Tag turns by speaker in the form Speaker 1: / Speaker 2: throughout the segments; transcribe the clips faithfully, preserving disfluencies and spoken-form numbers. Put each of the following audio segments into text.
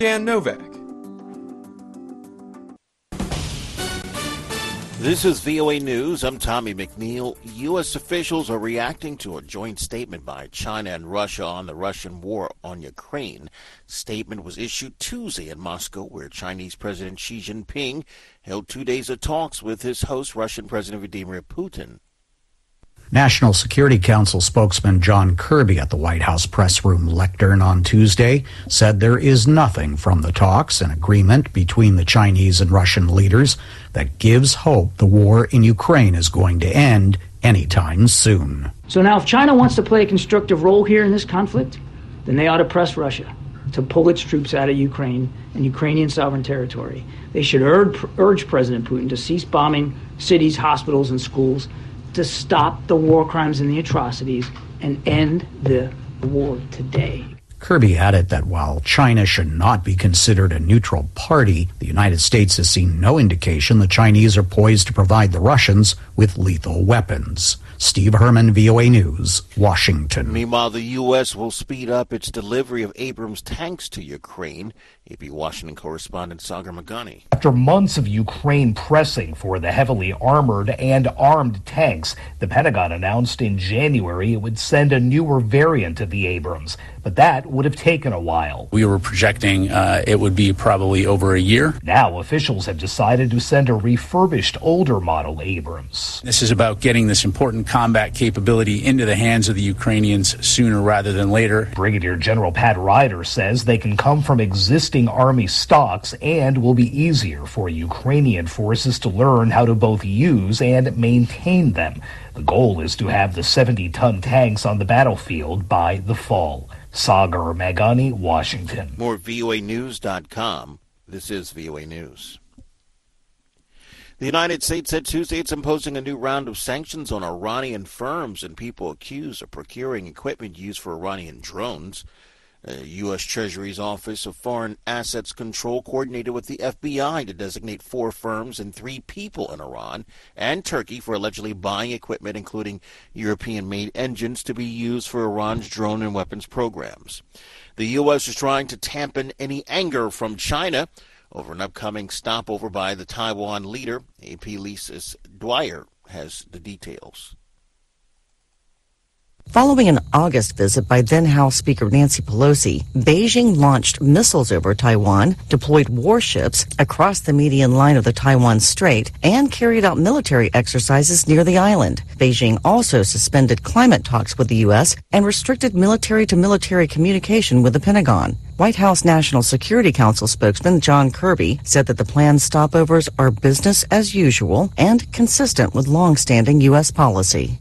Speaker 1: Dan Novak.
Speaker 2: This is V O A News. I'm Tommy McNeil. U S officials are reacting to a joint statement by China and Russia on the Russian war on Ukraine. Statement was issued Tuesday in Moscow, where Chinese President Xi Jinping held two days of talks with his host, Russian President Vladimir Putin.
Speaker 3: National Security Council spokesman John Kirby at the White House press room lectern on Tuesday said there is nothing from the talks and agreement between the Chinese and Russian leaders that gives hope the war in Ukraine is going to end anytime soon.
Speaker 4: So now if China wants to play a constructive role here in this conflict, then they ought to press Russia to pull its troops out of Ukraine and Ukrainian sovereign territory. They should urge, urge President Putin to cease bombing cities, hospitals, and schools, to stop the war crimes and the atrocities and end the war today.
Speaker 3: Kirby added that while China should not be considered a neutral party, the United States has seen no indication the Chinese are poised to provide the Russians with lethal weapons. Steve Herman, V O A News, Washington.
Speaker 2: Meanwhile, the U S will speed up its delivery of Abrams tanks to Ukraine. A P Washington correspondent Sagar Magani.
Speaker 5: After months of Ukraine pressing for the heavily armored and armed tanks, the Pentagon announced in January it would send a newer variant of the Abrams. But that would have taken a while.
Speaker 6: We were projecting uh, it would be probably over a year.
Speaker 5: Now officials have decided to send a refurbished older model Abrams.
Speaker 6: This is about getting this important combat capability into the hands of the Ukrainians sooner rather than later.
Speaker 5: Brigadier General Pat Ryder says they can come from existing Army stocks and will be easier for Ukrainian forces to learn how to both use and maintain them. The goal is to have the seventy-ton tanks on the battlefield by the fall. Sagar Magani, Washington.
Speaker 2: More V O A News dot com. This is V O A News. The United States said Tuesday it's imposing a new round of sanctions on Iranian firms and people accused of procuring equipment used for Iranian drones. The U S Treasury's Office of Foreign Assets Control coordinated with the F B I to designate four firms and three people in Iran and Turkey for allegedly buying equipment, including European-made engines, to be used for Iran's drone and weapons programs. The U S is trying to dampen any anger from China over an upcoming stopover by the Taiwan leader. A P Lisa's Dwyer has the details.
Speaker 7: Following an August visit by then-House Speaker Nancy Pelosi, Beijing launched missiles over Taiwan, deployed warships across the median line of the Taiwan Strait, and carried out military exercises near the island. Beijing also suspended climate talks with the U S and restricted military-to-military communication with the Pentagon. White House National Security Council spokesman John Kirby said that the planned stopovers are business as usual and consistent with long-standing U S policy.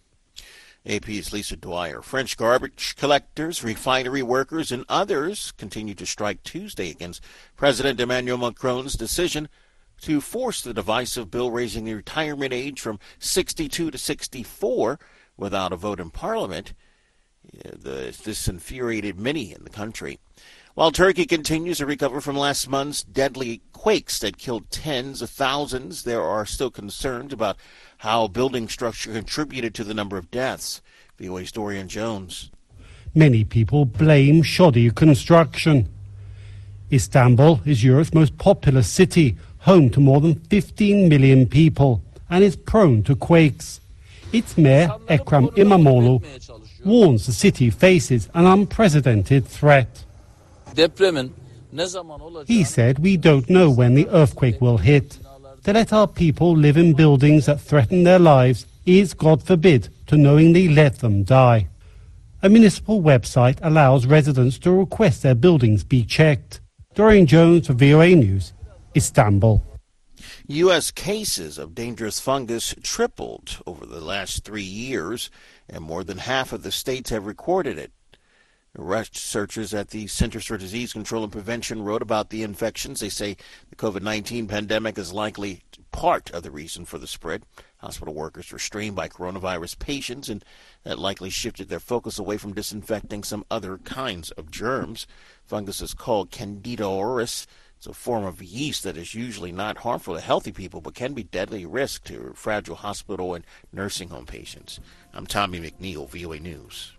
Speaker 2: A P's Lisa Dwyer. French garbage collectors, refinery workers, and others continue to strike Tuesday against President Emmanuel Macron's decision to force the divisive bill raising the retirement age from sixty-two to sixty-four without a vote in Parliament. The, this infuriated many in the country. While Turkey continues to recover from last month's deadly quakes that killed tens of thousands, there are still concerns about how building structure contributed to the number of deaths. V O A's Dorian Jones.
Speaker 8: Many people blame shoddy construction. Istanbul is Europe's most populous city, home to more than fifteen million people, and is prone to quakes. Its mayor, Ekrem İmamoğlu, warns the city faces an unprecedented threat. He said, "We don't know when the earthquake will hit. To let our people live in buildings that threaten their lives is, God forbid, to knowingly let them die." A municipal website allows residents to request their buildings be checked. Dorian Jones for V O A News, Istanbul.
Speaker 2: U S cases of dangerous fungus tripled over the last three years, and more than half of the states have recorded it. Researchers at the Centers for Disease Control and Prevention wrote about the infections. They say the COVID nineteen pandemic is likely part of the reason for the spread. Hospital workers were strained by coronavirus patients, and that likely shifted their focus away from disinfecting some other kinds of germs. Fungus is called Candida auris. It's a form of yeast that is usually not harmful to healthy people, but can be deadly risk to fragile hospital and nursing home patients. I'm Tommy McNeil, V O A News.